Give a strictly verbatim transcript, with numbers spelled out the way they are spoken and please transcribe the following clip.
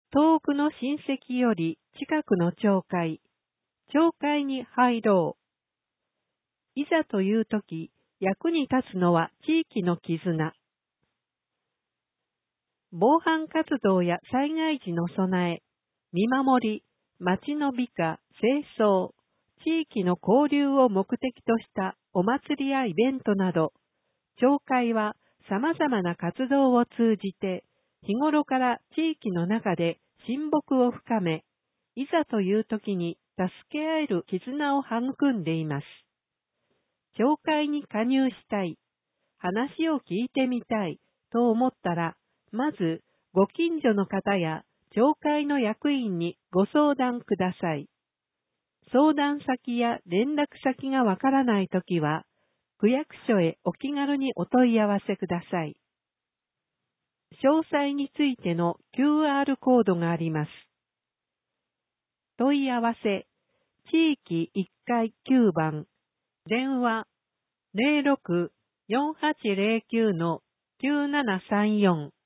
遠くの親戚より近くの教会、教会に入ろう。いざというとき、役に立つのは地域の絆。防犯活動や災害時の備え、見守り、街の美化、清掃、地域の交流を目的としたお祭りやイベントなど、教会は様々な活動を通じて、日頃から地域の中で親睦を深め、いざという時に助け合える絆を育んでいます。教会に加入したい、話を聞いてみたいと思ったら、まずご近所の方や教会の役員にご相談ください。相談先や連絡先がわからないときは、区役所へお気軽にお問い合わせください。詳細についての キューアール コードがあります。問い合わせ、地域いっかいきゅうばん、電話 ゼロろく よんはちゼロきゅう きゅうななさんよん